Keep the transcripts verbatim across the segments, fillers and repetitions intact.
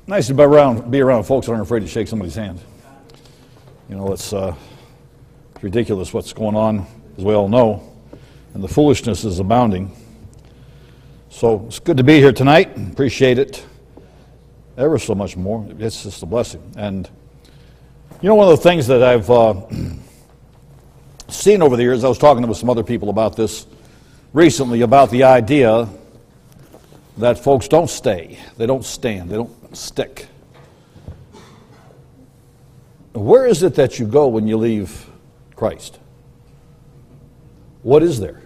Nice to be around, be around folks that aren't afraid to shake somebody's hand. You know, it's, uh, it's ridiculous what's going on, as we all know, and the foolishness is abounding. So it's good to be here tonight. Appreciate it ever so much more. It's just a blessing. And you know, one of the things that I've uh, seen over the years, I was talking with some other people about this recently, about the idea that folks don't stay, they don't stand, they don't stick. Where is it that you go when you leave Christ? What is there?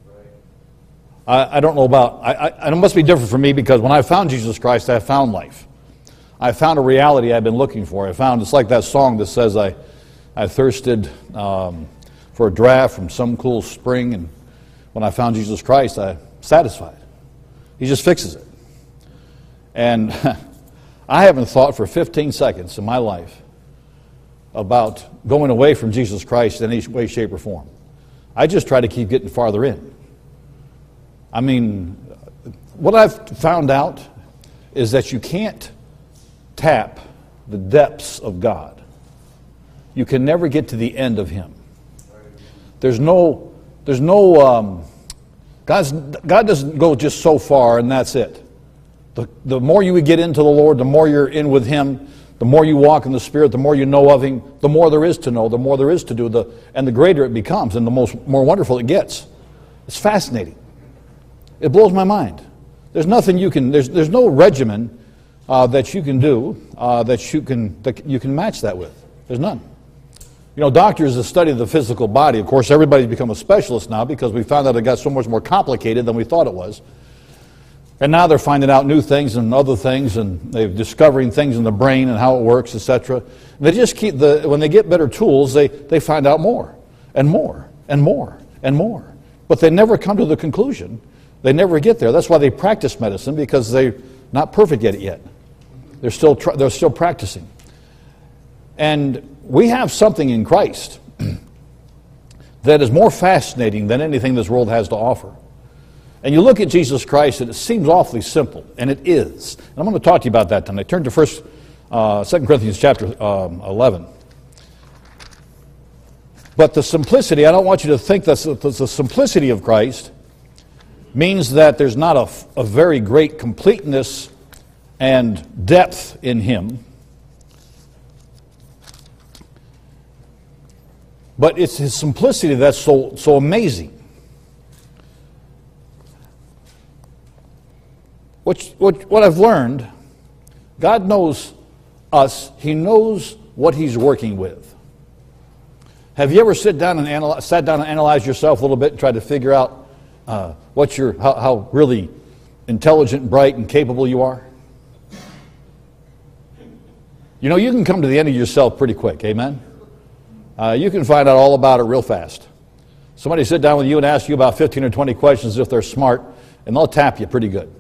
I, I don't know about, I, I, it must be different for me, because when I found Jesus Christ, I found life. I found a reality I've been looking for. I found, it's like that song that says, I, I thirsted um, for a draft from some cool spring, and when I found Jesus Christ, I'm satisfied. He just fixes it. And I haven't thought for fifteen seconds in my life about going away from Jesus Christ in any way, shape, or form. I just try to keep getting farther in. I mean, what I've found out is that you can't tap the depths of God. You can never get to the end of Him. There's no, there's no, um, God's, God doesn't go just so far and that's it. The, the more you get into the Lord, the more you're in with Him, the more you walk in the Spirit, the more you know of Him, the more there is to know, the more there is to do, the, and the greater it becomes, and the most more wonderful it gets. It's fascinating. It blows my mind. There's nothing you can, there's, there's no regimen uh, that you can do uh, that you can that you can match that with. There's none. You know, doctors have studied the physical body. Of course, everybody's become a specialist now because we found out it got so much more complicated than we thought it was. And now they're finding out new things and other things, and they're discovering things in the brain and how it works, et cetera. They just keep the when they get better tools, they, they find out more and more and more and more. But they never come to the conclusion. They never get there. That's why they practice medicine, because they're not perfect at it yet. They're still tr- they're still practicing. And we have something in Christ that is more fascinating than anything this world has to offer. And you look at Jesus Christ, and it seems awfully simple, and it is. And I'm going to talk to you about that tonight. Turn to First, uh, Second Corinthians chapter um, eleven. But the simplicity, I don't want you to think that the simplicity of Christ means that there's not a, a very great completeness and depth in Him. But it's His simplicity that's so, so amazing. What, what, what I've learned, God knows us. He knows what He's working with. Have you ever sit down and analyze, sat down and analyzed yourself a little bit and tried to figure out uh, what your, how, how really intelligent, bright, and capable you are? You know, you can come to the end of yourself pretty quick, amen? Uh, you can find out all about it real fast. Somebody sit down with you and ask you about fifteen or twenty questions if they're smart, and they'll tap you pretty good.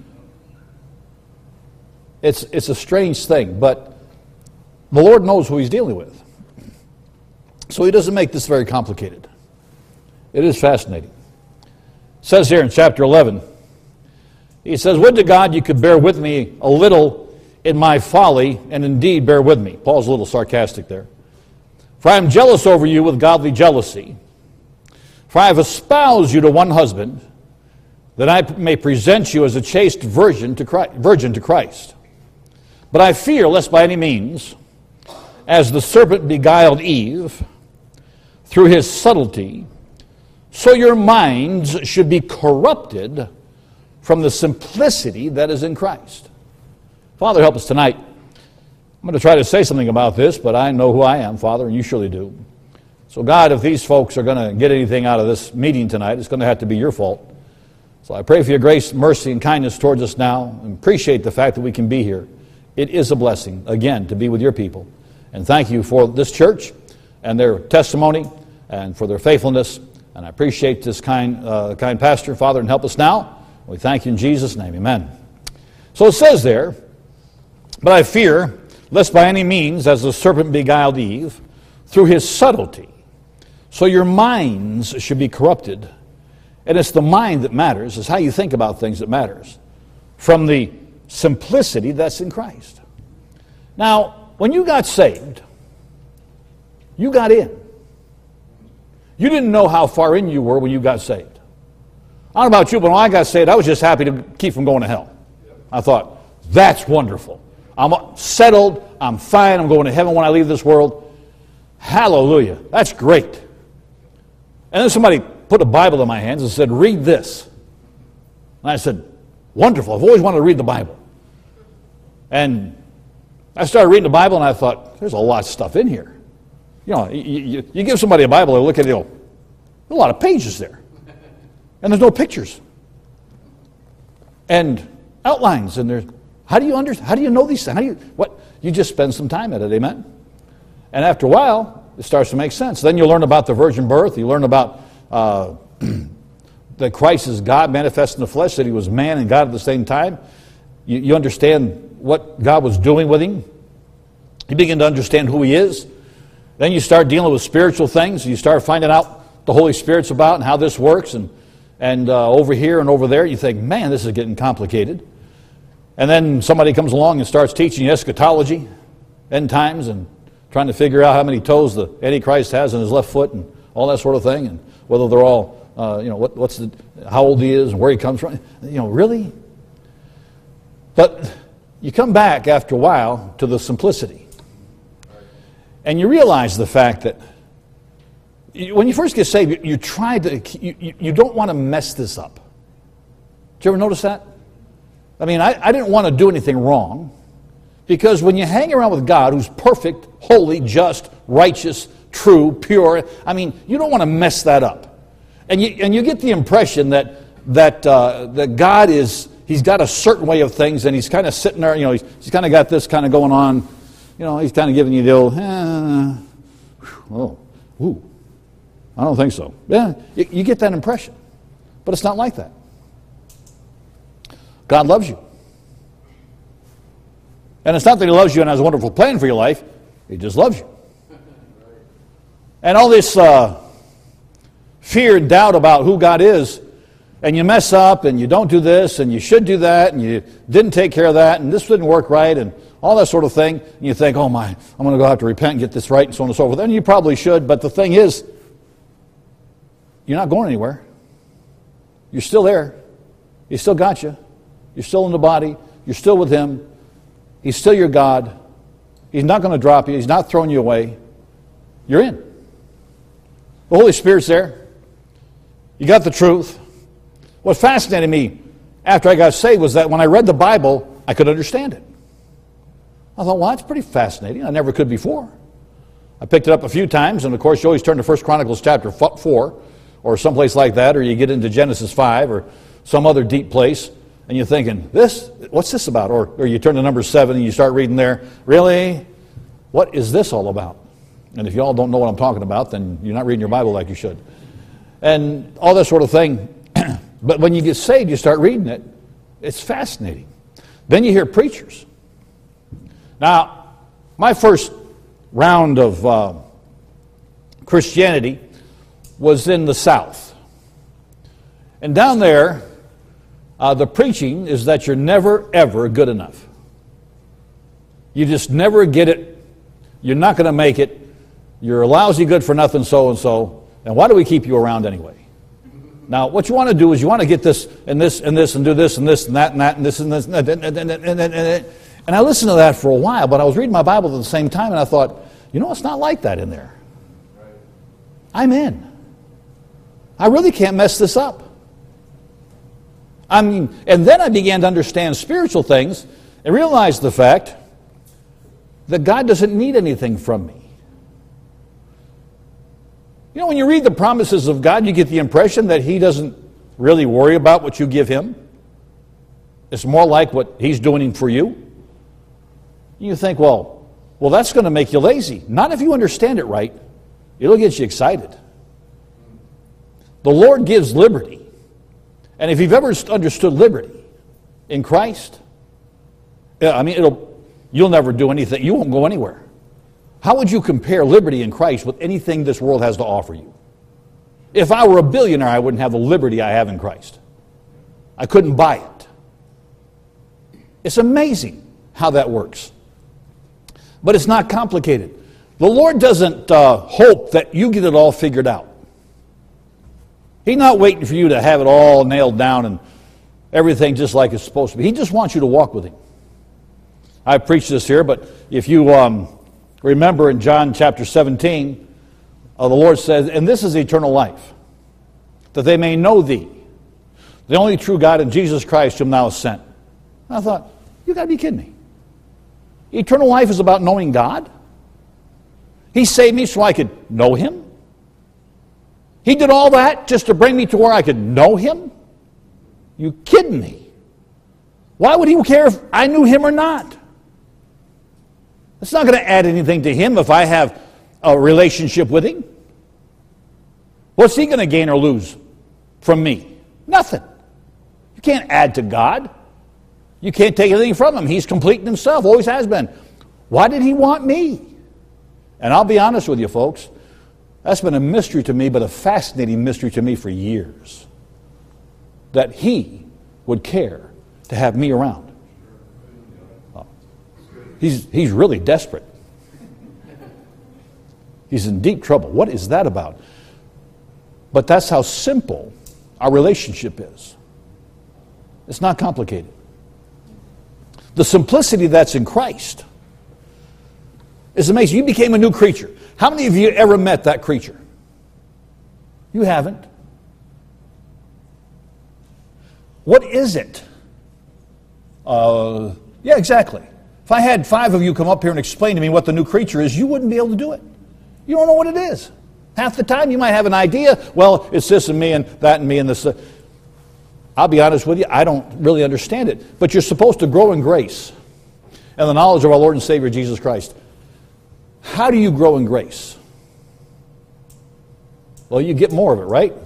It's, it's a strange thing, but the Lord knows who He's dealing with. So He doesn't make this very complicated. It is fascinating. It says here in chapter eleven, He says, "Would to God you could bear with me a little in my folly, and indeed bear with me." Paul's a little sarcastic there. "For I am jealous over you with godly jealousy. For I have espoused you to one husband, that I may present you as a chaste virgin to Christ, virgin to Christ. But I fear lest by any means, as the serpent beguiled Eve through his subtlety, so your minds should be corrupted from the simplicity that is in Christ." Father, help us tonight. I'm going to try to say something about this, but I know who I am, Father, and you surely do. So God, if these folks are going to get anything out of this meeting tonight, it's going to have to be your fault. So I pray for your grace, mercy, and kindness towards us now, and appreciate the fact that we can be here. It is a blessing, again, to be with your people. And thank you for this church and their testimony and for their faithfulness. And I appreciate this kind, uh, kind pastor, Father, and help us now. We thank you in Jesus' name. Amen. So it says there, "But I fear, lest by any means, as the serpent beguiled Eve, through his subtlety, so your minds should be corrupted." And it's the mind that matters. It's how you think about things that matters. From the simplicity that's in Christ. Now, when you got saved, you got in. You didn't know how far in you were when you got saved. I don't know about you, but when I got saved, I was just happy to keep from going to hell. I thought, that's wonderful. I'm settled. I'm fine. I'm going to heaven when I leave this world. Hallelujah. That's great. And then somebody put a Bible in my hands and said, read this. And I said, wonderful. I've always wanted to read the Bible. And I started reading the Bible, and I thought, there's a lot of stuff in here. You know, you, you, you give somebody a Bible, they look at it, and go, there's a lot of pages there. And there's no pictures. And outlines, and there's, how do you understand, how do you know these things? How do you, what? You just spend some time at it, amen? And after a while, it starts to make sense. Then you learn about the virgin birth, you learn about uh, that Christ is God manifest in the flesh, that he was man and God at the same time. You, you understand what God was doing with him. You begin to understand who he is. Then you start dealing with spiritual things. You start finding out the Holy Spirit's about and how this works. And, and uh, over here and over there, you think, man, this is getting complicated. And then somebody comes along and starts teaching you eschatology, end times, and trying to figure out how many toes the Antichrist has in his left foot and all that sort of thing, and whether they're all, uh, you know, what, what's the, how old he is and where he comes from. You know, really? But you come back after a while to the simplicity. And you realize the fact that you, when you first get saved, you, you try to, you, you, you don't want to mess this up. Did you ever notice that? I mean, I, I didn't want to do anything wrong, because when you hang around with God, who's perfect, holy, just, righteous, true, pure, I mean, you don't want to mess that up. And you, and you get the impression that, that, uh, that God is, he's got a certain way of things, and he's kind of sitting there, you know, he's, he's kind of got this kind of going on. You know, he's kind of giving you the old, eh, oh, ooh, I don't think so. Yeah, you, you get that impression. But it's not like that. God loves you. And it's not that he loves you and has a wonderful plan for your life. He just loves you. And all this uh, fear and doubt about who God is, and you mess up, and you don't do this, and you should do that, and you didn't take care of that, and this didn't work right, and all that sort of thing, and you think, oh my, I'm going to go have to repent and get this right, and so on and so forth. And you probably should, but the thing is, you're not going anywhere. You're still there. He still got you. You're still in the body. You're still with him. He's still your God. He's not going to drop you. He's not throwing you away. You're in. The Holy Spirit's there. You got the truth. What fascinated me after I got saved was that when I read the Bible, I could understand it. I thought, well, that's pretty fascinating. I never could before. I picked it up a few times, and of course, you always turn to First Chronicles chapter four, or someplace like that, or you get into Genesis five, or some other deep place, and you're thinking, this, what's this about? Or, or you turn to Numbers seven, and you start reading there, really? What is this all about? And if you all don't know what I'm talking about, then you're not reading your Bible like you should. And all that sort of thing. But when you get saved, you start reading it. It's fascinating. Then you hear preachers. Now, my first round of uh, Christianity was in the South. And down there, uh, the preaching is that you're never, ever good enough. You just never get it. You're not going to make it. You're a lousy good for nothing so-and-so. And why do we keep you around anyway? Now, what you want to do is you want to get this and this and this and do this and this and that and that and this and this and that. And, and, and, and, and, and, and I listened to that for a while, but I was reading my Bible at the same time, and I thought, you know, it's not like that in there. I'm in. I really can't mess this up. I mean, and then I began to understand spiritual things and realized the fact that God doesn't need anything from me. You know, when you read the promises of God, you get the impression that he doesn't really worry about what you give him. It's more like what he's doing for you. You think, well, well, that's going to make you lazy. Not if you understand it right. It'll get you excited. The Lord gives liberty. And if you've ever understood liberty in Christ, I mean, it'll you'll never do anything. You won't go anywhere. How would you compare liberty in Christ with anything this world has to offer you? If I were a billionaire, I wouldn't have the liberty I have in Christ. I couldn't buy it. It's amazing how that works. But it's not complicated. The Lord doesn't uh, hope that you get it all figured out. He's not waiting for you to have it all nailed down and everything just like it's supposed to be. He just wants you to walk with Him. I preached this here, but if you um, remember in John chapter seventeen, uh, the Lord says, and this is eternal life, that they may know Thee, the only true God, and Jesus Christ whom Thou hast sent. And I thought, you got to be kidding me. Eternal life is about knowing God? He saved me so I could know Him? He did all that just to bring me to where I could know Him? You kidding me? Why would He care if I knew Him or not? It's not going to add anything to Him if I have a relationship with Him. What's He going to gain or lose from me? Nothing. You can't add to God. You can't take anything from Him. He's complete in Himself, always has been. Why did He want me? And I'll be honest with you, folks, that's been a mystery to me, but a fascinating mystery to me for years. That He would care to have me around. Oh. He's, he's really desperate. He's in deep trouble. What is that about? But that's how simple our relationship is. It's not complicated. The simplicity that's in Christ is amazing. You became a new creature. How many of you ever met that creature? You haven't. What is it? Uh, yeah, exactly. If I had five of you come up here and explain to me what the new creature is, you wouldn't be able to do it. You don't know what it is. Half the time you might have an idea. Well, it's this and me and that and me and this. Uh, I'll be honest with you, I don't really understand it. But you're supposed to grow in grace and the knowledge of our Lord and Savior Jesus Christ. How do you grow in grace? Well, you get more of it, right?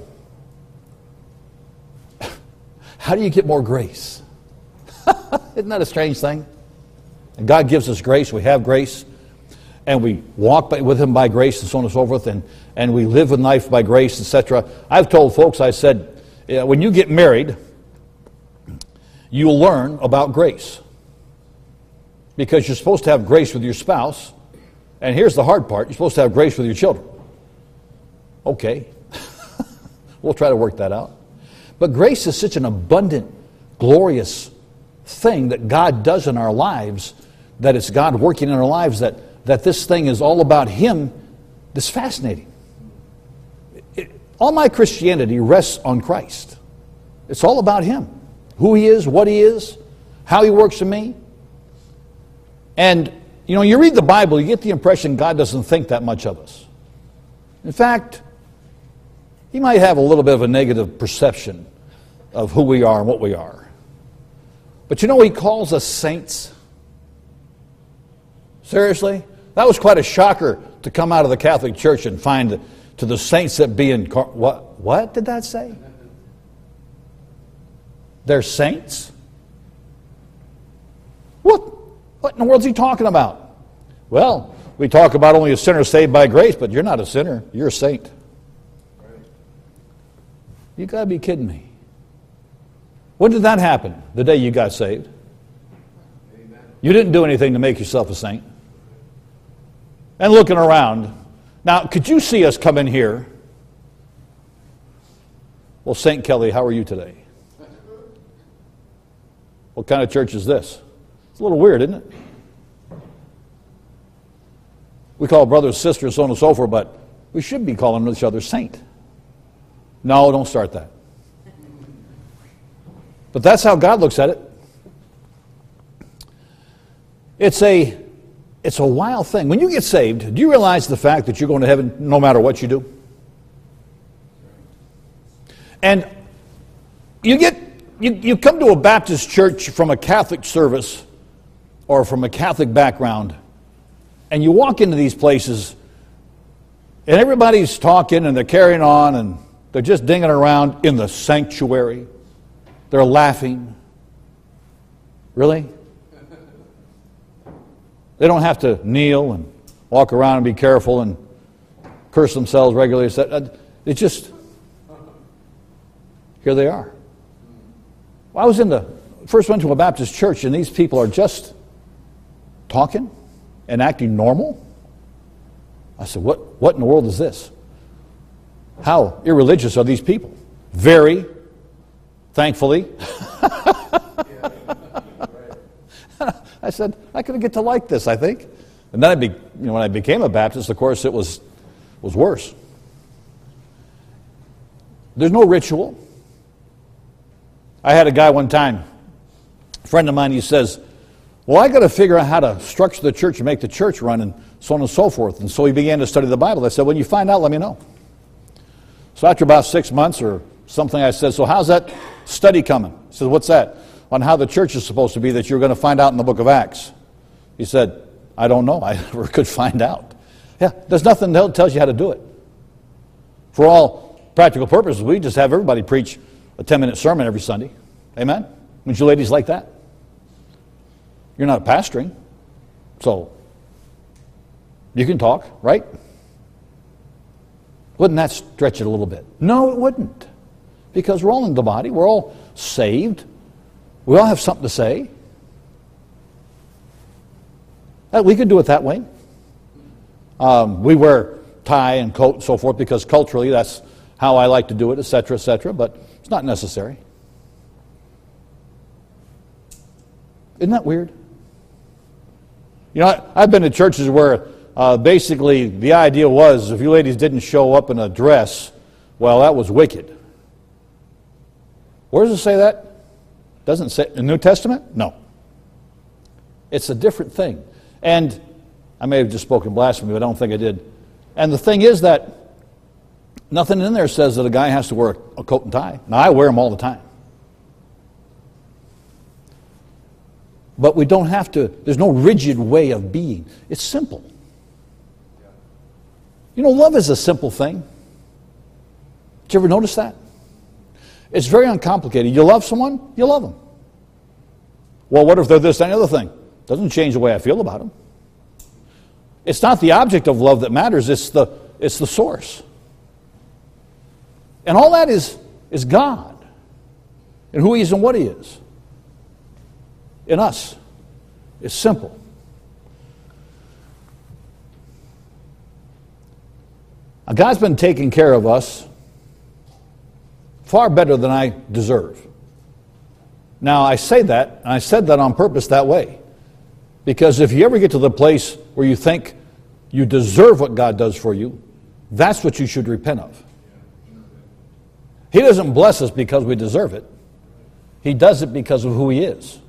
How do you get more grace? Isn't that a strange thing? And God gives us grace. We have grace. And we walk by, with Him by grace and so on and so forth. And, and we live with life by grace, et cetera. I've told folks, I said, yeah, when you get married, you'll learn about grace. Because you're supposed to have grace with your spouse. And here's the hard part. You're supposed to have grace with your children. Okay. We'll try to work that out. But grace is such an abundant, glorious thing that God does in our lives, that it's God working in our lives, that, that this thing is all about Him. That's fascinating. It, all my Christianity rests on Christ. It's all about Him. Who He is, what He is, how He works in me. And, you know, you read the Bible, you get the impression God doesn't think that much of us. In fact, He might have a little bit of a negative perception of who we are and what we are. But you know, He calls us saints. Seriously? That was quite a shocker to come out of the Catholic Church and find to the saints that be in... What, what did that say? They're saints? What? What in the world is he talking about? Well, we talk about only a sinner saved by grace, but you're not a sinner. You're a saint. You got to be kidding me. When did that happen? The day you got saved. Amen. You didn't do anything to make yourself a saint. And looking around, now, could you see us come in here? Well, Saint Kelly, how are you today? What kind of church is this? It's a little weird, isn't it? We call brothers, sisters, so on and so forth, but we should be calling each other saint. No, don't start that. But that's how God looks at it. It's a, it's a wild thing. When you get saved, do you realize the fact that you're going to heaven no matter what you do? And you get you, you come to a Baptist church from a Catholic service or from a Catholic background, and you walk into these places, and everybody's talking and they're carrying on and they're just dinging around in the sanctuary. They're laughing. Really? They don't have to kneel and walk around and be careful and curse themselves regularly. It's just, here they are. Well, I was in the, first went to a Baptist church, and these people are just talking. and acting normal? I said, what, what in the world is this? How irreligious are these people? Very, thankfully. I said, I could get to like this, I think. And then I be, you know, when I became a Baptist, of course, it was, was worse. There's no ritual. I had a guy one time, a friend of mine, he says, well, I got to figure out how to structure the church and make the church run and so on and so forth. And so he began to study the Bible. I said, when you find out, let me know. So after about six months or something, I said, so how's that study coming? He said, what's that? On how the church is supposed to be that you're going to find out in the book of Acts. He said, I don't know. I never could find out. Yeah, there's nothing that tells you how to do it. For all practical purposes, we just have everybody preach a ten-minute sermon every Sunday. Amen? Wouldn't you ladies like that? You're not pastoring, so you can talk, right? Wouldn't that stretch it a little bit? No, it wouldn't. Because we're all in the body. We're all saved. We all have something to say. Uh, We could do it that way. Um, we wear tie and coat and so forth because culturally that's how I like to do it, et cetera, et cetera, but it's not necessary. Isn't that weird? You know, I, I've been to churches where uh, basically the idea was if you ladies didn't show up in a dress, well, that was wicked. Where does it say that? Doesn't it say in the New Testament? No. It's a different thing. And I may have just spoken blasphemy, but I don't think I did. And the thing is that nothing in there says that a guy has to wear a coat and tie. Now, I wear them all the time. But we don't have to, there's no rigid way of being. It's simple. You know, love is a simple thing. Did you ever notice that? It's very uncomplicated. You love someone, you love them. Well, what if they're this and the other thing? Doesn't change the way I feel about them. It's not the object of love that matters, it's the, it's the source. And all that is, is God and who He is and what He is. In us. It's simple. Now, God's been taking care of us far better than I deserve. Now, I say that, and I said that on purpose that way. Because if you ever get to the place where you think you deserve what God does for you, that's what you should repent of. He doesn't bless us because we deserve it. He does it because of who He is.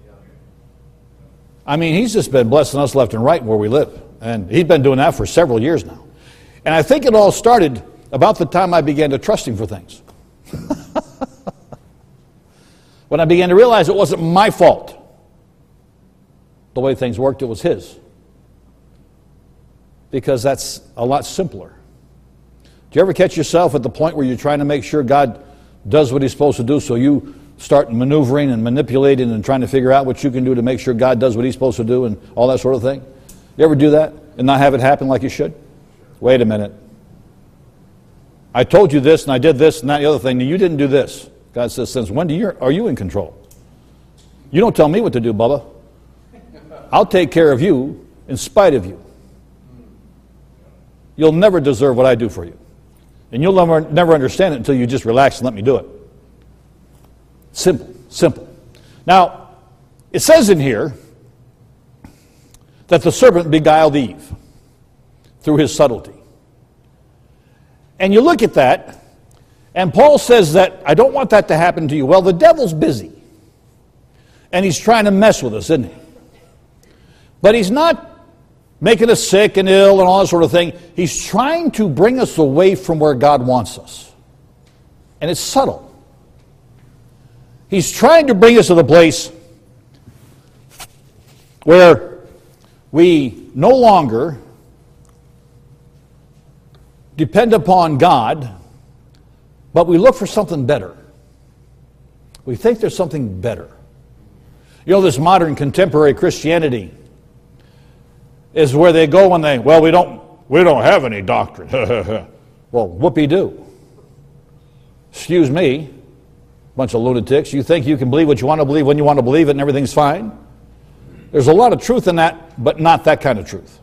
I mean, He's just been blessing us left and right where we live. And He's been doing that for several years now. And I think it all started about the time I began to trust Him for things. When I began to realize it wasn't my fault. The way things worked, it was His. Because that's a lot simpler. Do you ever catch yourself at the point where you're trying to make sure God does what He's supposed to do, so you start maneuvering and manipulating and trying to figure out what you can do to make sure God does what He's supposed to do and all that sort of thing? You ever do that and not have it happen like you should? Wait a minute. I told you this and I did this and that and the other thing, and you didn't do this. God says, since when do you, are you in control? You don't tell me what to do, Bubba. I'll take care of you in spite of you. You'll never deserve what I do for you. And you'll never, never understand it until you just relax and let me do it. Simple, simple. Now, it says in here that the serpent beguiled Eve through his subtlety. And you look at that, and Paul says that, I don't want that to happen to you. Well, the devil's busy. And he's trying to mess with us, isn't he? But he's not making us sick and ill and all that sort of thing. He's trying to bring us away from where God wants us. And it's subtle. He's trying to bring us to the place where we no longer depend upon God, but we look for something better. We think there's something better. You know, this modern contemporary Christianity is where they go when they, well, we don't we don't have any doctrine. Well, whoopee-doo. Excuse me, bunch of lunatics. You think you can believe what you want to believe when you want to believe it and everything's fine? There's a lot of truth in that, but not that kind of truth.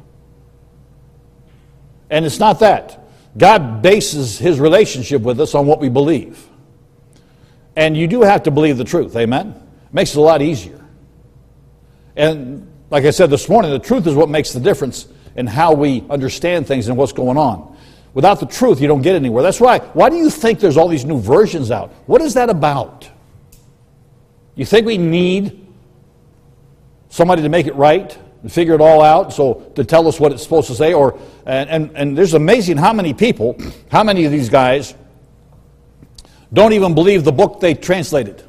And it's not that. God bases his relationship with us on what we believe. And you do have to believe the truth, amen? It makes it a lot easier. And like I said this morning, the truth is what makes the difference in how we understand things and what's going on. Without the truth, you don't get anywhere. That's why. Why do you think there's all these new versions out? What is that about? You think we need somebody to make it right and figure it all out, so to tell us what it's supposed to say? Or and, and, and there's amazing how many people, how many of these guys don't even believe the book they translated.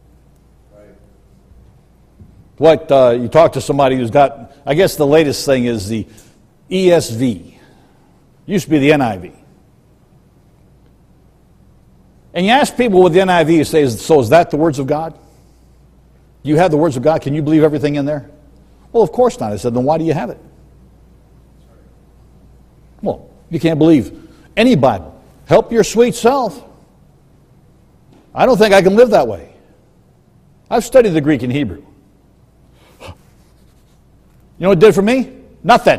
What, uh, you talk to somebody who's got, I guess the latest thing is the E S V. Used to be the N I V. And you ask people with the N I V, you say, so is that the words of God? You have the words of God, can you believe everything in there? Well, of course not. I said, then why do you have it? Well, you can't believe any Bible. Help your sweet self. I don't think I can live that way. I've studied the Greek and Hebrew. You know what it did for me? Nothing.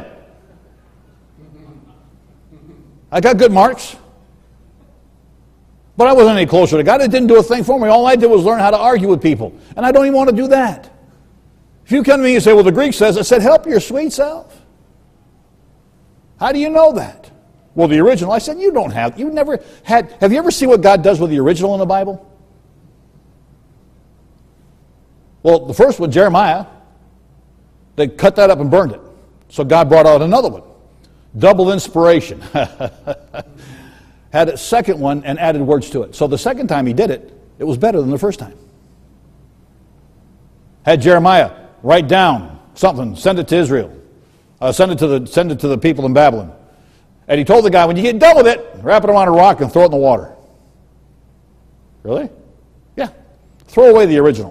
I got good marks. But I wasn't any closer to God. It didn't do a thing for me. All I did was learn how to argue with people. And I don't even want to do that. If you come to me and say, well, the Greek says, I said, help your sweet self. How do you know that? Well, the original. I said, you don't have, you never had, have you ever seen what God does with the original in the Bible? Well, the first one, Jeremiah, they cut that up and burned it. So God brought out another one. Double inspiration. Had a second one and added words to it. So the second time he did it, it was better than the first time. Had Jeremiah write down something, send it to Israel. Uh, send it to the send it to the people in Babylon. And he told the guy, when you get done with it, wrap it around a rock and throw it in the water. Really? Yeah. Throw away the original.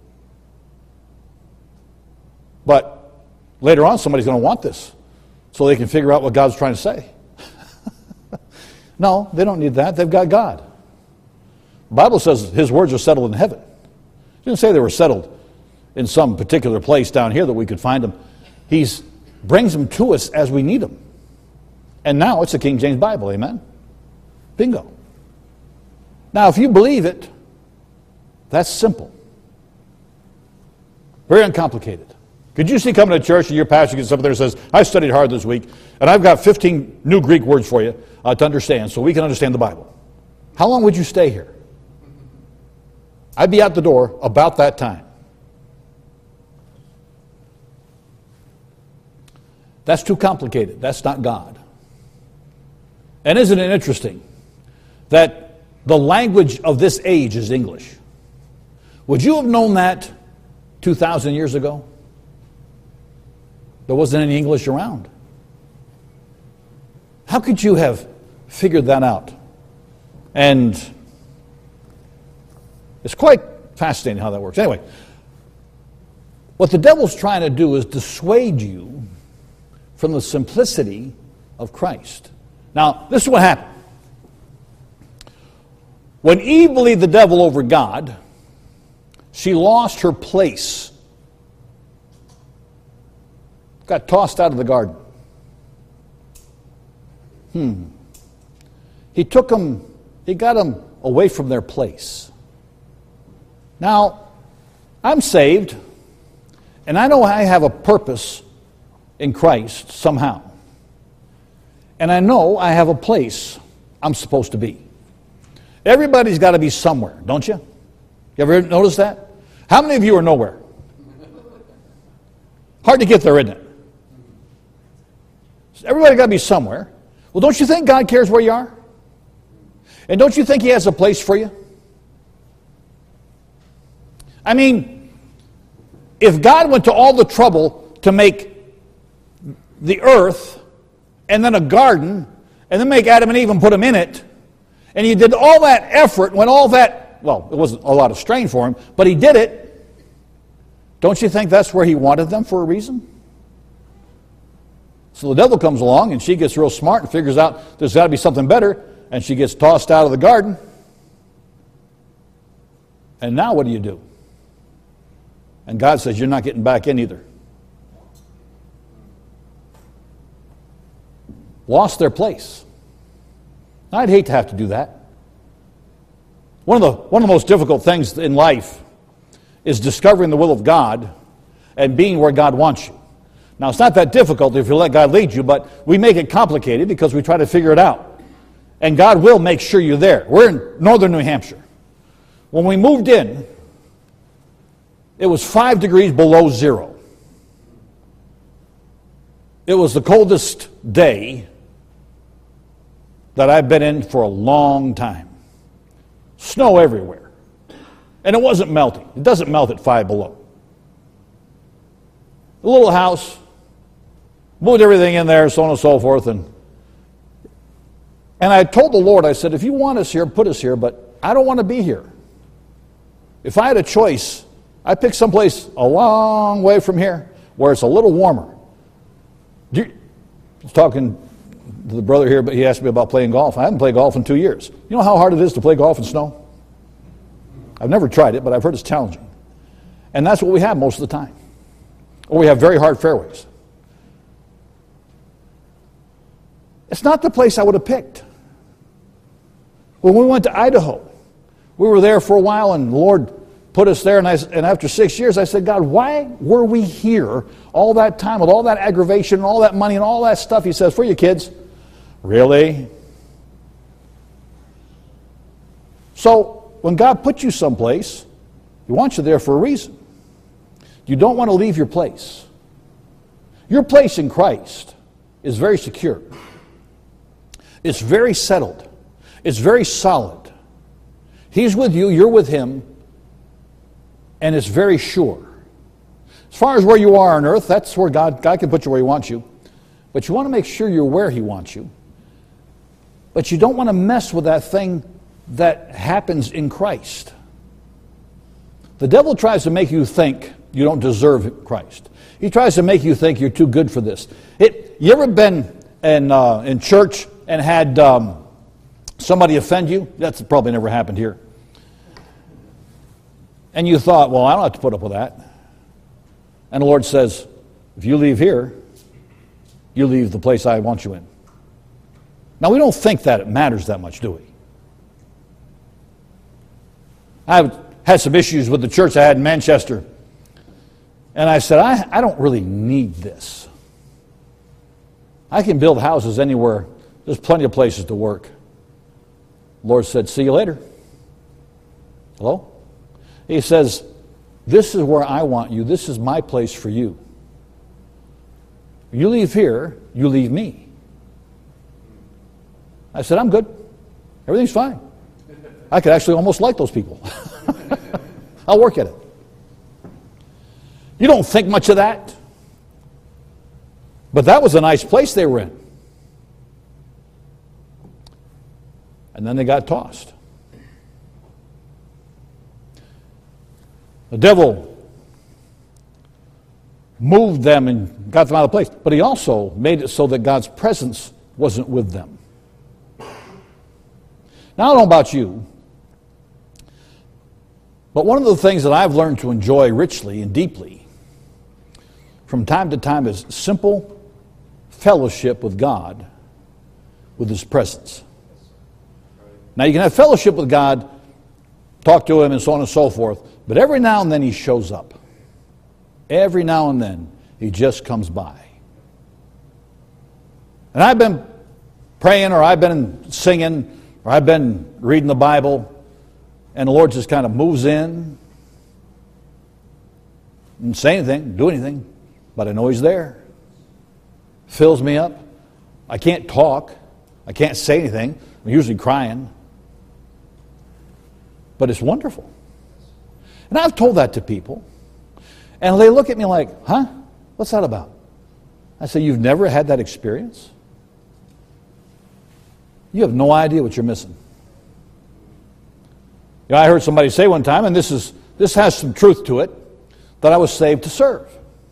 But later on, somebody's going to want this so they can figure out what God's trying to say. No, they don't need that. They've got God. The Bible says his words are settled in heaven. It didn't say they were settled in some particular place down here that we could find them. He brings them to us as we need them. And now it's the King James Bible, amen? Bingo. Now, if you believe it, that's simple. Very uncomplicated. Could you see coming to church and your pastor gets up there and says, I studied hard this week, and I've got fifteen new Greek words for you uh, to understand, so we can understand the Bible. How long would you stay here? I'd be out the door about that time. That's too complicated. That's not God. And isn't it interesting that the language of this age is English? Would you have known that two thousand years ago? There wasn't any English around. How could you have figured that out? And it's quite fascinating how that works. Anyway, what the devil's trying to do is dissuade you from the simplicity of Christ. Now, this is what happened. When Eve believed the devil over God, she lost her place. Got tossed out of the garden. Hmm. He took them, he got them away from their place. Now, I'm saved, and I know I have a purpose in Christ somehow. And I know I have a place I'm supposed to be. Everybody's got to be somewhere, don't you? You ever notice that? How many of you are nowhere? Hard to get there, isn't it? Everybody's got to be somewhere. Well, don't you think God cares where you are? And don't you think he has a place for you? I mean, if God went to all the trouble to make the earth and then a garden and then make Adam and Eve and put them in it, and he did all that effort, went all that, well, it wasn't a lot of strain for him, but he did it, don't you think that's where he wanted them for a reason? So the devil comes along and she gets real smart and figures out there's got to be something better, and she gets tossed out of the garden. And now what do you do? And God says, you're not getting back in either. lost their place. I'd hate to have to do that. One of the one of the most difficult things in life is discovering the will of God and being where God wants you. Now, it's not that difficult if you let God lead you, but we make it complicated because we try to figure it out. And God will make sure you're there. We're in northern New Hampshire. When we moved in, it was five degrees below zero. It was the coldest day that I've been in for a long time. Snow everywhere. And it wasn't melting. It doesn't melt at five below. A little house, moved everything in there, so on and so forth. And, and I told the Lord, I said, if you want us here, put us here, but I don't want to be here. If I had a choice, I'd pick someplace a long way from here where it's a little warmer. You, I was talking to the brother here, but he asked me about playing golf. I haven't played golf in two years. You know how hard it is to play golf in snow? I've never tried it, but I've heard it's challenging. And that's what we have most of the time. Or we have very hard fairways. It's not the place I would have picked. When we went to Idaho, we were there for a while, and the Lord put us there, and, I, and after six years, I said, God, why were we here all that time with all that aggravation and all that money and all that stuff? He says, for you kids. Really? So, when God puts you someplace, He wants you there for a reason. You don't want to leave your place. Your place in Christ is very secure. It's very settled. It's very solid. He's with you, you're with Him, and it's very sure. As far as where you are on earth, that's where God, God can put you where He wants you. But you want to make sure you're where He wants you. But you don't want to mess with that thing that happens in Christ. The devil tries to make you think you don't deserve Christ. He tries to make you think you're too good for this. It, you ever been in, uh, in church and had um, somebody offend you? That's probably never happened here. And you thought, well, I don't have to put up with that. And the Lord says, if you leave here, you leave the place I want you in. Now, we don't think that it matters that much, do we? I've had some issues with the church I had in Manchester. And I said, I, I don't really need this. I can build houses anywhere. There's plenty of places to work. The Lord said, see you later. Hello? He says, this is where I want you. This is my place for you. You leave here, you leave me. I said, I'm good. Everything's fine. I could actually almost like those people. I'll work at it. You don't think much of that. But that was a nice place they were in. And then they got tossed. The devil moved them and got them out of place. But he also made it so that God's presence wasn't with them. Now, I don't know about you, but one of the things that I've learned to enjoy richly and deeply from time to time is simple fellowship with God, with His presence. Now, you can have fellowship with God, talk to Him, and so on and so forth, but every now and then He shows up. Every now and then He just comes by. And I've been praying, or I've been singing, or I've been reading the Bible, and the Lord just kind of moves in, didn't say anything, do anything, but I know He's there. Fills me up. I can't talk. I can't say anything. I'm usually crying. But it's wonderful. And I've told that to people, and they look at me like, huh? What's that about? I say, you've never had that experience? You have no idea what you're missing. You know, I heard somebody say one time, and this is this has some truth to it, that I was saved to serve.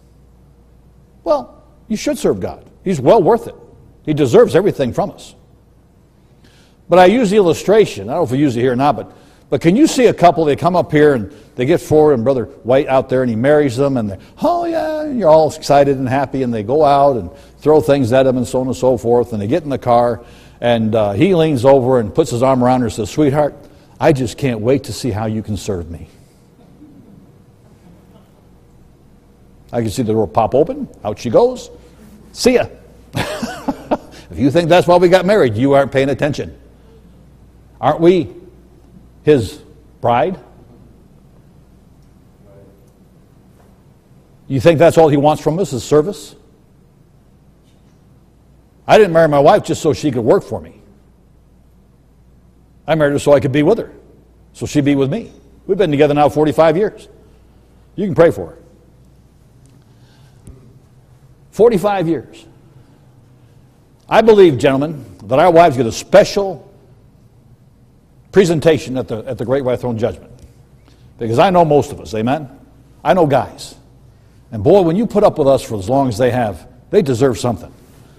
Well, you should serve God. He's well worth it. He deserves everything from us. But I use the illustration, I don't know if we use it here or not, but But can you see a couple, they come up here and they get forward and Brother White out there and he marries them and they, oh yeah, and you're all excited and happy and they go out and throw things at him and so on and so forth and they get in the car and uh, he leans over and puts his arm around her and says, sweetheart, I just can't wait to see how you can serve me. I can see the door pop open, out she goes, see ya. If you think that's why we got married, you aren't paying attention. Aren't we his bride? You think that's all he wants from us is service? I didn't marry my wife just so she could work for me. I married her so I could be with her, so she'd be with me. We've been together now forty-five years. You can pray for her. forty-five years. I believe, gentlemen, that our wives get a special presentation at the, at the Great White Throne Judgment. Because I know most of us, amen? I know guys. And boy, when you put up with us for as long as they have, they deserve something.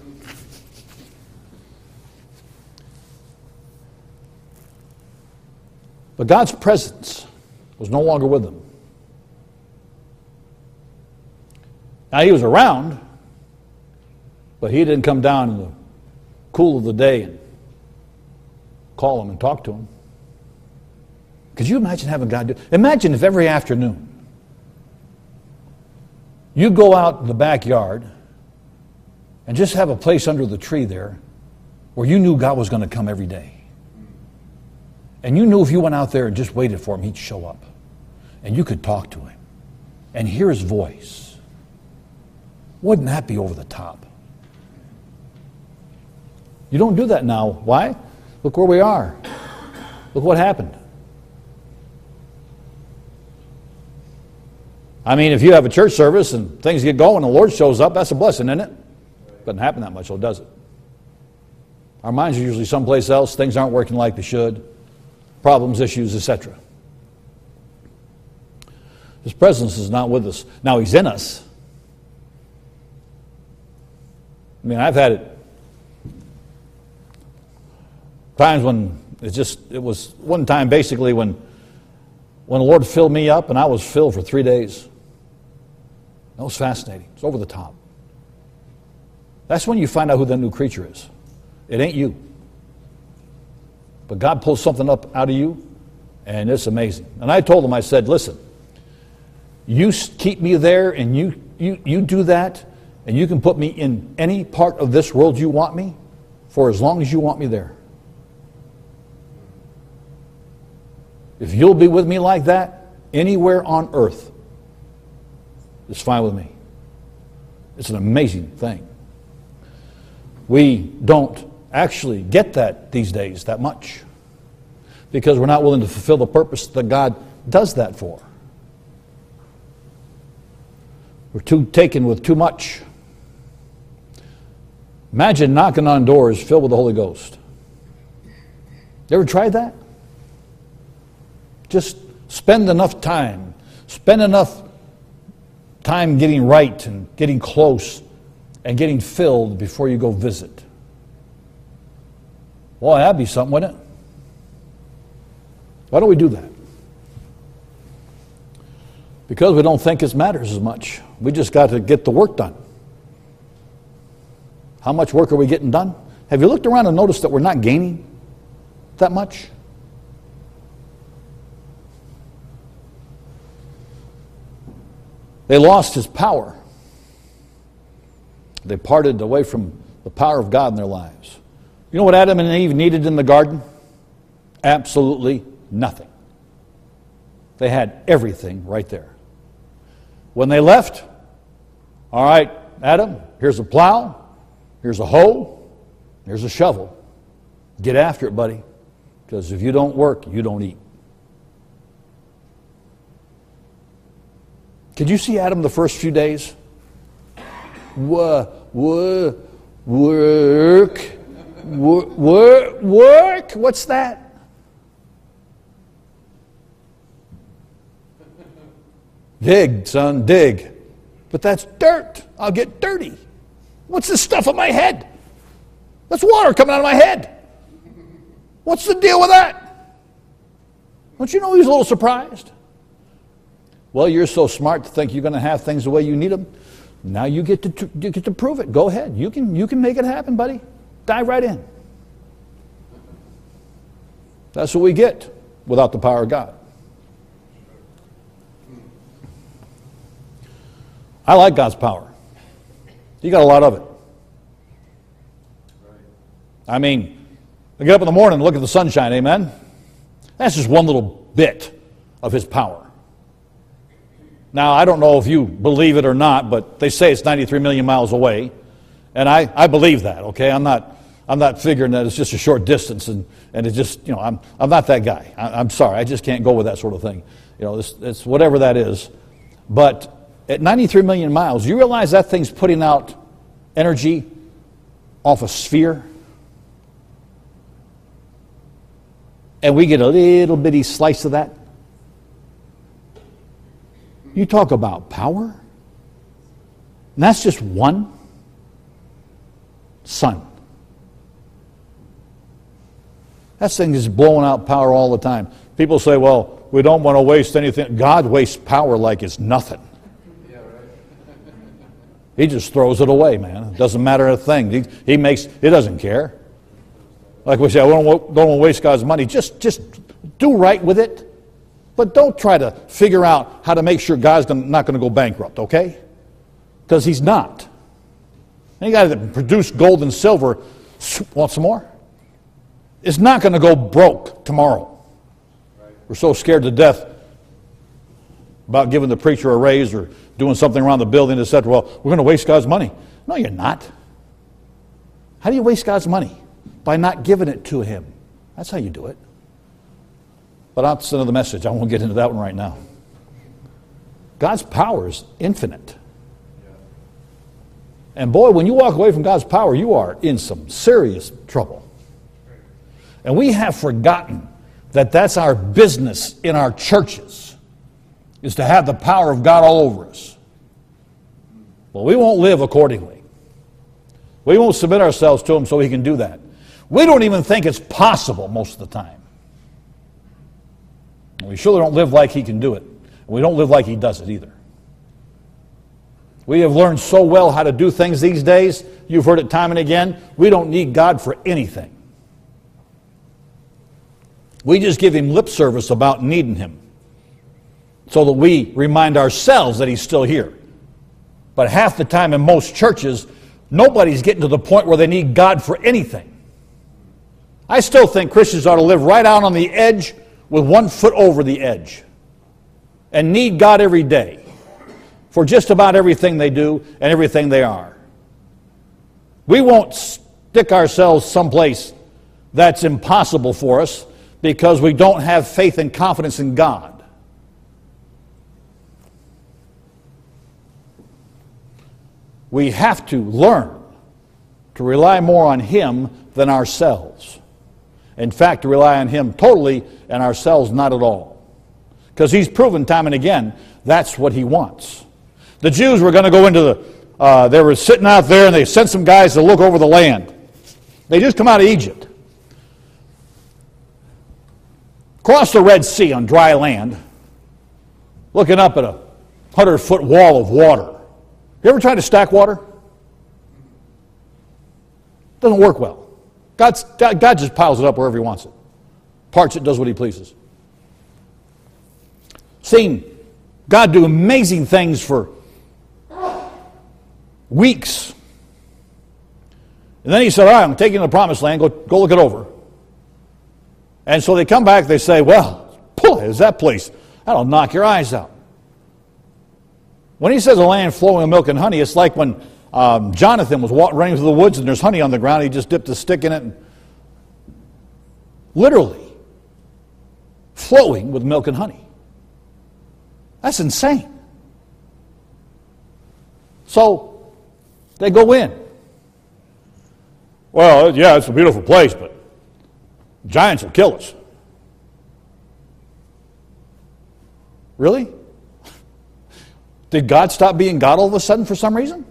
But God's presence was no longer with them. Now, he was around, but he didn't come down in the cool of the day and call him and talk to him. Could you imagine having God do? Imagine if every afternoon you go out in the backyard and just have a place under the tree there where you knew God was going to come every day. And you knew if you went out there and just waited for him, he'd show up. And you could talk to him and hear his voice. Wouldn't that be over the top? You don't do that now. Why? Look where we are. Look what happened. I mean, if you have a church service and things get going and the Lord shows up, that's a blessing, isn't it? Doesn't happen that much, though, does it? Our minds are usually someplace else. Things aren't working like they should. Problems, issues, et cetera. His presence is not with us. Now, he's in us. I mean, I've had it times when it just, it was one time basically when, when the Lord filled me up and I was filled for three days. That was fascinating. It's over the top. That's when you find out who the new creature is. It ain't you. But God pulls something up out of you, and it's amazing. And I told him, I said, listen, you keep me there, and you, you, you do that, and you can put me in any part of this world you want me, for as long as you want me there. If you'll be with me like that, anywhere on earth, it's fine with me. It's an amazing thing. We don't actually get that these days that much because we're not willing to fulfill the purpose that God does that for. We're too taken with too much. Imagine knocking on doors filled with the Holy Ghost. You ever tried that? Just spend enough time. Spend enough time getting right and getting close and getting filled before you go visit. Well, that'd be something, wouldn't it? Why don't we do that? Because we don't think it matters as much. We just got to get the work done. How much work are we getting done? Have you looked around and noticed that we're not gaining that much? They lost his power. They parted away from the power of God in their lives. You know what Adam and Eve needed in the garden? Absolutely nothing. They had everything right there. When they left, all right, Adam, here's a plow, here's a hoe, here's a shovel. Get after it, buddy, because if you don't work, you don't eat. Could you see Adam the first few days? Wha- wha- Work. Work. Work. What's that? Dig, son, dig. But that's dirt. I'll get dirty. What's this stuff on my head? That's water coming out of my head. What's the deal with that? Don't you know he's a little surprised? Well, you're so smart to think you're going to have things the way you need them. Now you get to you get to prove it. Go ahead. You can you can make it happen, buddy. Dive right in. That's what we get without the power of God. I like God's power. He got a lot of it. I mean, I get up in the morning and look at the sunshine, amen? That's just one little bit of his power. Now, I don't know if you believe it or not, but they say it's ninety-three million miles away. And I, I believe that, okay? I'm not I'm not figuring that it's just a short distance and, and it's just, you know, I'm I'm not that guy. I, I'm sorry, I just can't go with that sort of thing. You know, it's, it's whatever that is. But at ninety-three million miles, you realize that thing's putting out energy off a sphere? And we get a little bitty slice of that? You talk about power? And that's just one sun. That thing is blowing out power all the time. People say, well, we don't want to waste anything. God wastes power like it's nothing. Yeah, right. He just throws it away, man. It doesn't matter a thing. He, he makes, he doesn't care. Like we say, I don't, don't want to waste God's money. Just, just do right with it. But don't try to figure out how to make sure God's not going to go bankrupt, okay? Because he's not. Any guy that produced gold and silver, want some more? It's not going to go broke tomorrow. Right. We're so scared to death about giving the preacher a raise or doing something around the building, et cetera. Well, we're going to waste God's money. No, you're not. How do you waste God's money? By not giving it to him. That's how you do it. But that's another message. I won't get into that one right now. God's power is infinite. And boy, when you walk away from God's power, you are in some serious trouble. And we have forgotten that that's our business in our churches, is to have the power of God all over us. Well, we won't live accordingly. We won't submit ourselves to him so he can do that. We don't even think it's possible most of the time. We surely don't live like he can do it. And we don't live like he does it either. We have learned so well how to do things these days. You've heard it time and again. We don't need God for anything. We just give him lip service about needing him so that we remind ourselves that he's still here. But half the time in most churches, nobody's getting to the point where they need God for anything. I still think Christians ought to live right out on the edge with one foot over the edge and need God every day for just about everything they do and everything they are. We won't stick ourselves someplace that's impossible for us because we don't have faith and confidence in God. We have to learn to rely more on him than ourselves. In fact, to rely on him totally and ourselves not at all. Because he's proven time and again that's what he wants. The Jews were going to go into the, uh, they were sitting out there and they sent some guys to look over the land. They just come out of Egypt. Crossed the Red Sea on dry land, looking up at a hundred-foot wall of water. You ever tried to stack water? Doesn't work well. God's, God, God just piles it up wherever he wants it. Parts it, does what he pleases. Seen God do amazing things for weeks. And then he said, all right, I'm taking you to the promised land, go, go look it over. And so they come back, they say, well, boy, is that place, that'll knock your eyes out. When he says a land flowing with milk and honey, it's like when um, Jonathan was walk, running through the woods and there's honey on the ground, he just dipped a stick in it. And literally flowing with milk and honey. That's insane. So they go in. Well, yeah, it's a beautiful place, but giants will kill us. Really? Did God stop being God all of a sudden for some reason?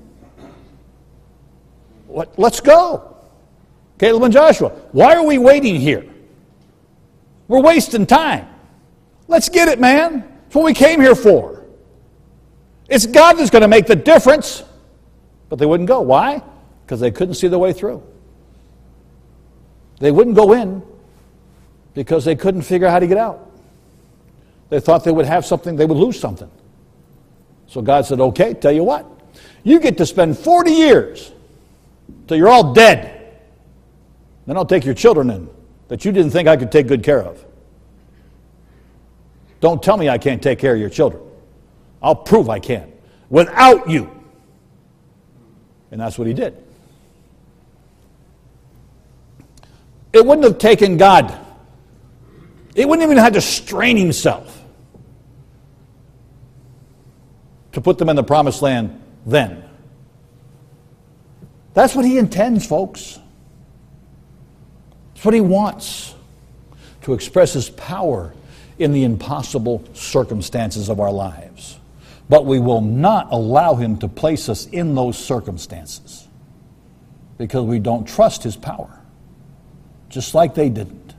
What? Let's go. Caleb and Joshua, why are we waiting here? We're wasting time. Let's get it, man. That's what we came here for. It's God that's going to make the difference. But they wouldn't go. Why? Because they couldn't see the way through. They wouldn't go in because they couldn't figure out how to get out. They thought they would have something, they would lose something. So God said, okay, tell you what. You get to spend forty years till you're all dead. Then I'll take your children in that you didn't think I could take good care of. Don't tell me I can't take care of your children. I'll prove I can. Without you. And that's what he did. It wouldn't have taken God. It wouldn't even have had to strain himself to put them in the promised land then. That's what he intends, folks. That's what he wants. To express his power in the impossible circumstances of our lives. But we will not allow him to place us in those circumstances because we don't trust his power. Just like they didn't.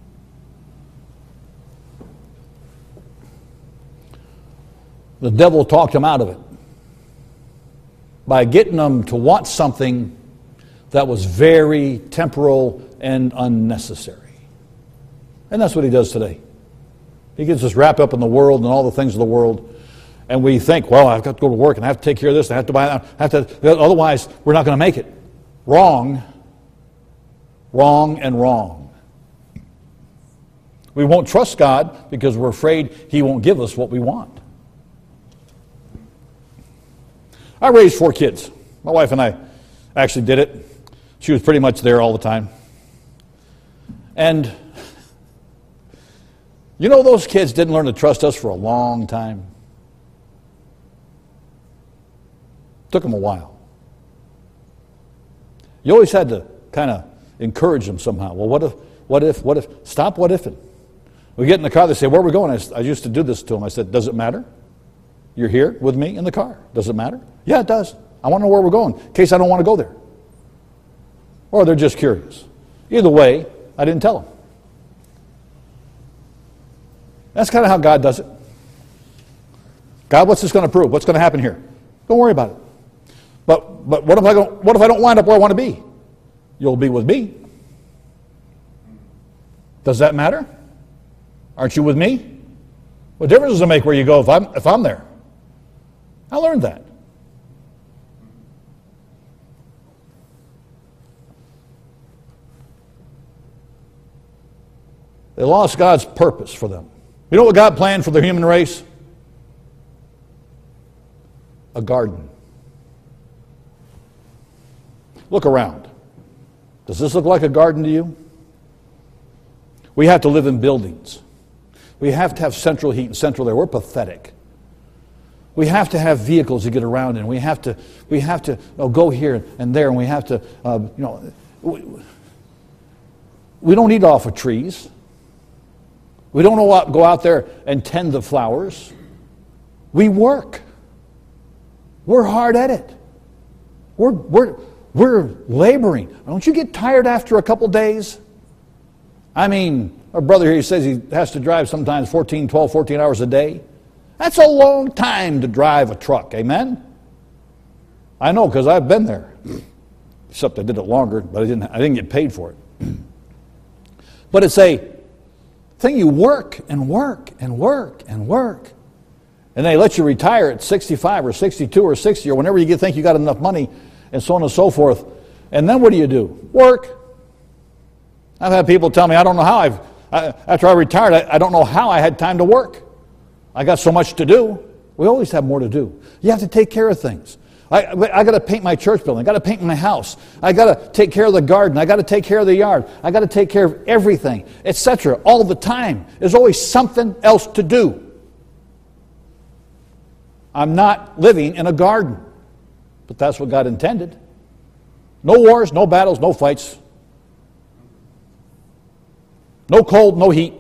The devil talked them out of it by getting them to want something that was very temporal and unnecessary. And that's what he does today. He gets us wrapped up in the world and all the things of the world. And we think, well, I've got to go to work and I have to take care of this, I have to buy that, I have to, otherwise we're not going to make it. Wrong. Wrong and wrong. We won't trust God because we're afraid he won't give us what we want. I raised four kids. My wife and I actually did it. She was pretty much there all the time. And you know, those kids didn't learn to trust us for a long time. Took them a while. You always had to kind of encourage them somehow. Well, what if, what if, what if, stop what ifing. We get in the car, they say, where are we going? I, I used to do this to them. I said, does it matter? You're here with me in the car. Does it matter? Yeah, it does. I want to know where we're going in case I don't want to go there. Or they're just curious. Either way, I didn't tell them. That's kind of how God does it. God, what's this going to prove? What's going to happen here? Don't worry about it. But but what if I don't what if I don't wind up where I want to be? You'll be with me. Does that matter? Aren't you with me? What difference does it make where you go if I'm if I'm there? I learned that. They lost God's purpose for them. You know what God planned for the human race? A garden. Look around. Does this look like a garden to you? We have to live in buildings. We have to have central heat and central air. We're pathetic. We have to have vehicles to get around in. We have to, we have to oh, go here and there, and we have to, uh, you know, we, we don't eat off of trees. We don't go out there and tend the flowers. We work. We're hard at it. We're, we're, we're laboring. Don't you get tired after a couple days? I mean, our brother here says he has to drive sometimes fourteen, twelve, fourteen hours a day. That's a long time to drive a truck, amen? I know because I've been there. Except I did it longer, but I didn't, I didn't get paid for it. But it's a thing you work and work and work and work. And they let you retire at sixty-five or sixty-two or sixty or whenever you get, think you got enough money and so on and so forth. And then what do you do? Work. I've had people tell me, I don't know how I've, I, after I retired, I, I don't know how I had time to work. I got so much to do. We always have more to do. You have to take care of things. I, I got to paint my church building. I got to paint my house. I got to take care of the garden. I got to take care of the yard. I got to take care of everything, et cetera. All the time. There's always something else to do. I'm not living in a garden, but that's what God intended. No wars, no battles, no fights. No cold, no heat.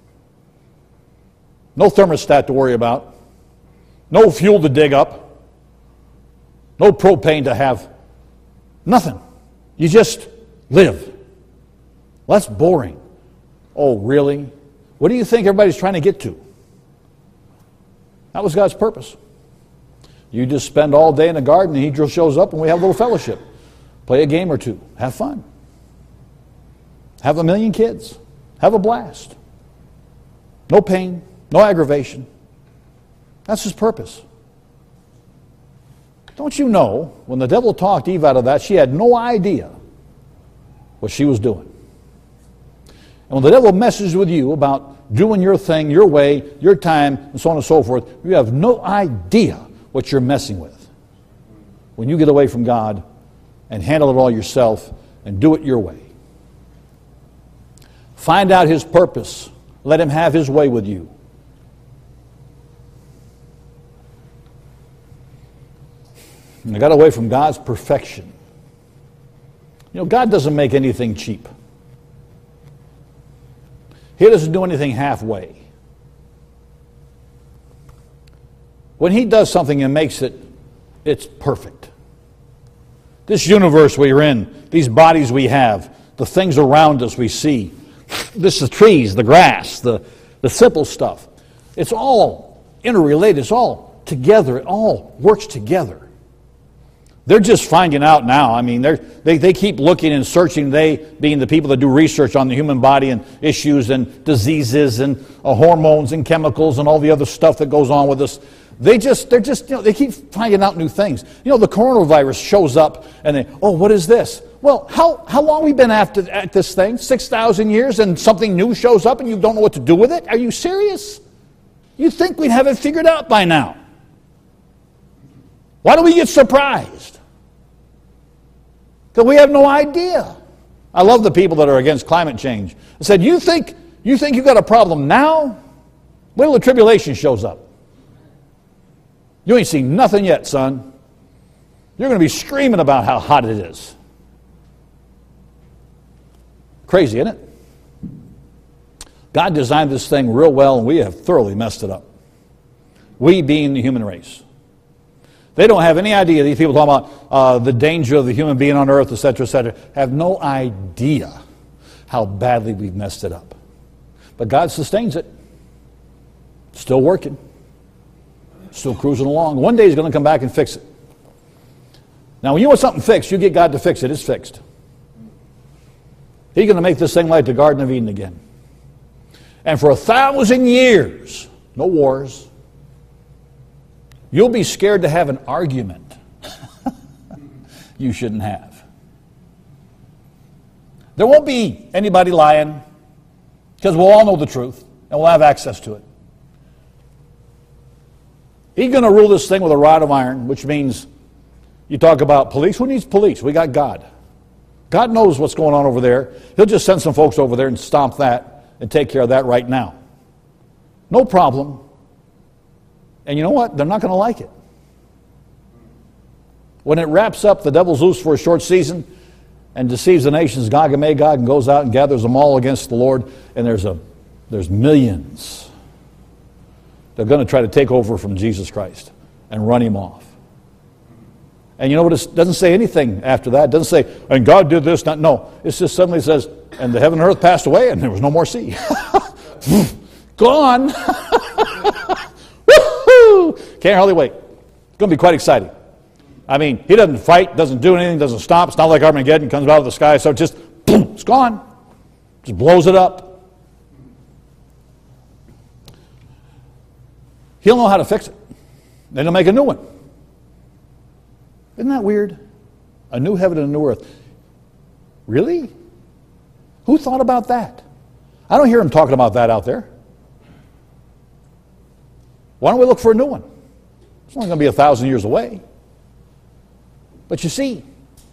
No thermostat to worry about. No fuel to dig up. No propane to have. Nothing. You just live. Well, that's boring. Oh, really? What do you think everybody's trying to get to? That was God's purpose. You just spend all day in the garden, and he just shows up, and we have a little fellowship. Play a game or two. Have fun. Have a million kids. Have a blast. No pain. No aggravation. That's his purpose. Don't you know, when the devil talked Eve out of that, she had no idea what she was doing. And when the devil messes with you about doing your thing, your way, your time, and so on and so forth, you have no idea what you're messing with. When you get away from God and handle it all yourself and do it your way. Find out his purpose. Let him have his way with you. And I got away from God's perfection. You know, God doesn't make anything cheap. He doesn't do anything halfway. When he does something and makes it, it's perfect. This universe we're in, these bodies we have, the things around us we see, this is the trees, the grass, the, the simple stuff. It's all interrelated. It's all together. It all works together. They're just finding out now. I mean, they they keep looking and searching, they being the people that do research on the human body and issues and diseases and uh, hormones and chemicals and all the other stuff that goes on with us. They just, they're just, you know, they keep finding out new things. You know, the coronavirus shows up and they, oh, what is this? Well, how, how long have we been after, at this thing? six thousand years, and something new shows up and you don't know what to do with it? Are you serious? You'd think we'd have it figured out by now. Why do we get surprised? Because we have no idea. I love the people that are against climate change. I said, you think you think you've got a problem now? Wait till the tribulation shows up. You ain't seen nothing yet, son. You're going to be screaming about how hot it is. Crazy, isn't it? God designed this thing real well, and we have thoroughly messed it up. We being the human race. They don't have any idea. These people talking about uh, the danger of the human being on earth, et cetera, et cetera, have no idea how badly we've messed it up. But God sustains it. Still working. Still cruising along. One day he's going to come back and fix it. Now, when you want something fixed, you get God to fix it. It's fixed. He's going to make this thing like the Garden of Eden again. And for a thousand years, no wars. You'll be scared to have an argument you shouldn't have. There won't be anybody lying because we'll all know the truth and we'll have access to it. He's going to rule this thing with a rod of iron, which means you talk about police. Who needs police? We got God. God knows what's going on over there. He'll just send some folks over there and stomp that and take care of that right now. No problem. And you know what? They're not going to like it. When it wraps up, the devil's loose for a short season and deceives the nations, Gog and Magog, and goes out and gathers them all against the Lord. And there's a there's millions. They're going to try to take over from Jesus Christ and run him off. And you know what? It doesn't say anything after that. It doesn't say, and God did this. Not, no. It just suddenly says, and the heaven and earth passed away, and there was no more sea. Gone. Can't hardly wait. It's going to be quite exciting. I mean, he doesn't fight, doesn't do anything, doesn't stop. It's not like Armageddon comes out of the sky, so just, boom, it's gone. Just blows it up. He'll know how to fix it. Then he'll make a new one. Isn't that weird? A new heaven and a new earth. Really? Who thought about that? I don't hear him talking about that out there. Why don't we look for a new one? It's only going to be a thousand years away. But you see,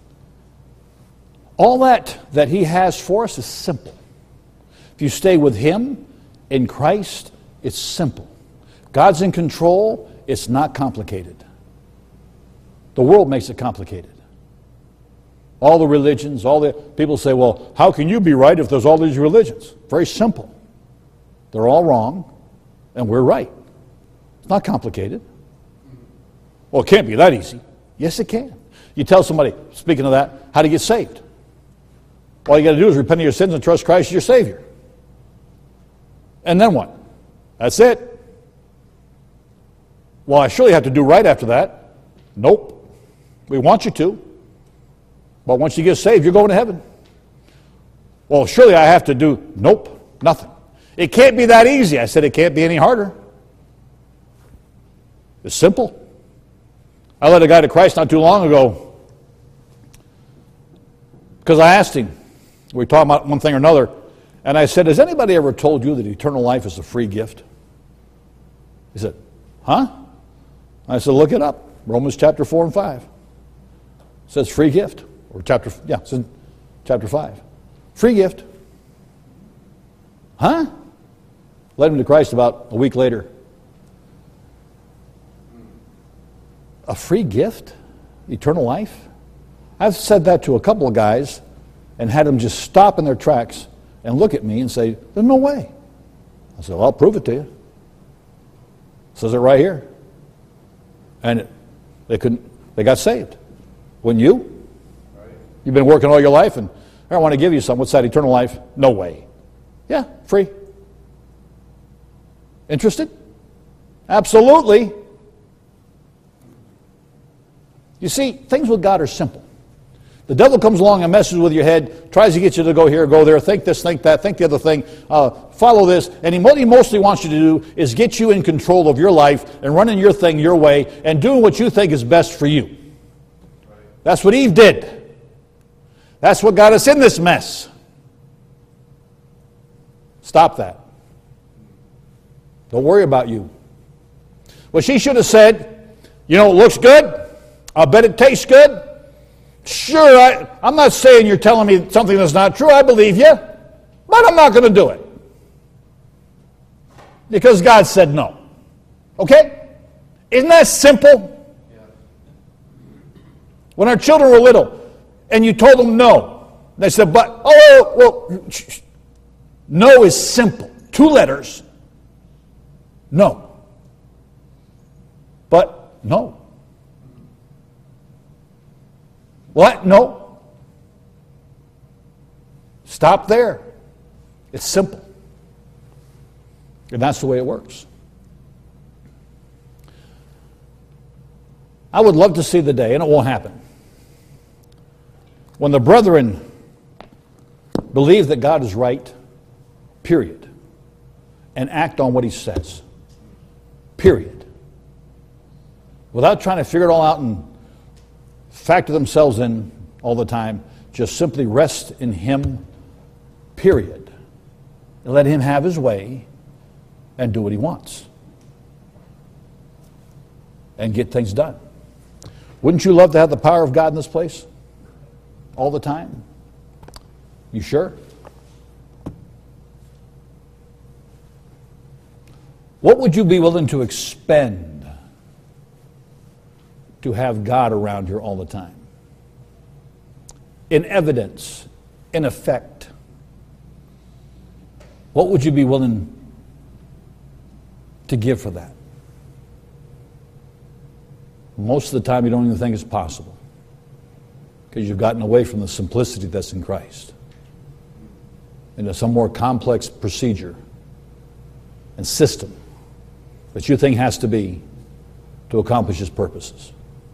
all that that he has for us is simple. If you stay with him in Christ, it's simple. God's in control, it's not complicated. The world makes it complicated. All the religions, all the people say, well, how can you be right if there's all these religions? Very simple. They're all wrong, and we're right. It's not complicated. Well, it can't be that easy. Yes, it can. You tell somebody, speaking of that, how to get saved. All you got to do is repent of your sins and trust Christ as your Savior. And then what? That's it. Well, I surely have to do right after that. Nope. We want you to. But once you get saved, you're going to heaven. Well, surely I have to do, nope, nothing. It can't be that easy. I said it can't be any harder. It's simple. I led a guy to Christ not too long ago because I asked him, we were talking about one thing or another, and I said, has anybody ever told you that eternal life is a free gift? He said, huh? I said, look it up. Romans chapter four and five. It says free gift. Or chapter, yeah, it's in chapter five. Free gift. Huh? Led him to Christ about a week later. A free gift? Eternal life? I've said that to a couple of guys and had them just stop in their tracks and look at me and say, there's no way. I said, well, I'll prove it to you. It says it right here. And they couldn't, they got saved. Wouldn't you? You've been working all your life and I want to give you some. What's that, eternal life? No way. Yeah, free. Interested? Absolutely. You see, things with God are simple. The devil comes along and messes with your head, tries to get you to go here, go there, think this, think that, think the other thing, uh, follow this, and he, what he mostly wants you to do is get you in control of your life and running your thing your way and doing what you think is best for you. That's what Eve did. That's what got us in this mess. Stop that. Don't worry about you. Well, she should have said, you know, it looks good. I'll bet it tastes good. Sure, I, I'm not saying you're telling me something that's not true. I believe you. But I'm not going to do it. Because God said no. Okay? Isn't that simple? Yeah. When our children were little and you told them no, they said, but, oh, well, no is simple. Two letters. No. But no. What? No. Stop there. It's simple. And that's the way it works. I would love to see the day, and it won't happen, when the brethren believe that God is right, period, and act on what he says, period, without trying to figure it all out and factor themselves in all the time, just simply rest in him, period, and let him have his way and do what he wants and get things done. Wouldn't you love to have the power of God in this place all the time? You sure? What would you be willing to expend to have God around here all the time? In evidence, in effect. What would you be willing to give for that? Most of the time you don't even think it's possible because you've gotten away from the simplicity that's in Christ into some more complex procedure and system that you think has to be to accomplish his purposes.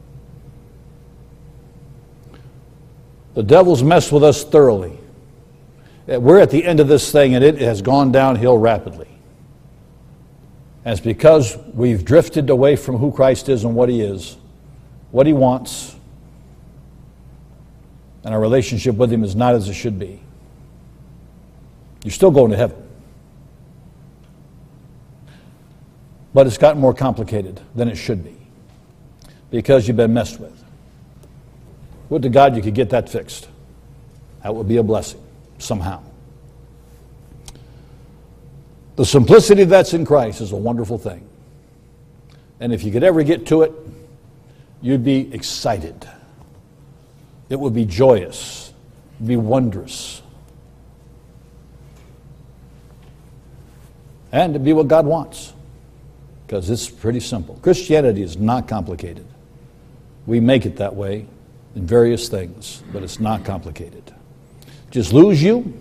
The devil's messed with us thoroughly. We're at the end of this thing and it has gone downhill rapidly. And it's because we've drifted away from who Christ is and what he is, what he wants, and our relationship with him is not as it should be. You're still going to heaven. But it's gotten more complicated than it should be because you've been messed with. Would to God you could get that fixed. That would be a blessing somehow. The simplicity that's in Christ is a wonderful thing. And if you could ever get to it, you'd be excited. It would be joyous. It would be wondrous. And to be what God wants. Because it's pretty simple. Christianity is not complicated. We make it that way in various things, but it's not complicated. Just lose you.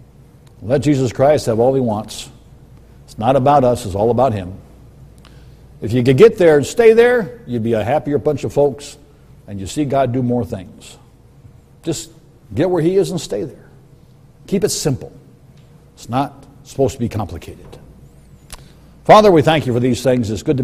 Let Jesus Christ have all he wants. It's not about us, it's all about him. If you could get there and stay there, you'd be a happier bunch of folks, and you see God do more things. Just get where He is and stay there. Keep it simple. It's not supposed to be complicated. Father, we thank You for these things. It's good to